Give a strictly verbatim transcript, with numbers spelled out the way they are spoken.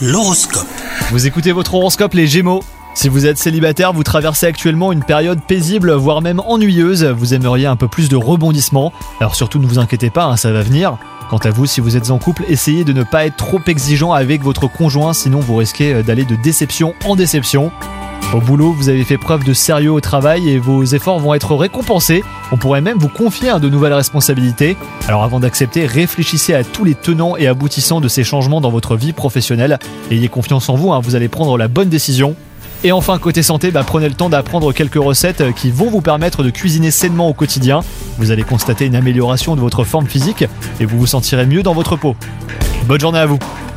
L'horoscope. Vous écoutez votre horoscope les Gémeaux. Si vous êtes célibataire, vous traversez actuellement une période paisible, voire même ennuyeuse. Vous aimeriez un peu plus de rebondissement. Alors surtout ne vous inquiétez pas, hein, ça va venir. Quant à vous, si vous êtes en couple, essayez de ne pas être trop exigeant avec votre conjoint, sinon vous risquez d'aller de déception en déception. Au boulot, vous avez fait preuve de sérieux au travail et vos efforts vont être récompensés. On pourrait même vous confier à de nouvelles responsabilités. Alors avant d'accepter, réfléchissez à tous les tenants et aboutissants de ces changements dans votre vie professionnelle. Ayez confiance en vous, hein, vous allez prendre la bonne décision. Et enfin, côté santé, bah, prenez le temps d'apprendre quelques recettes qui vont vous permettre de cuisiner sainement au quotidien. Vous allez constater une amélioration de votre forme physique et vous vous sentirez mieux dans votre peau. Bonne journée à vous!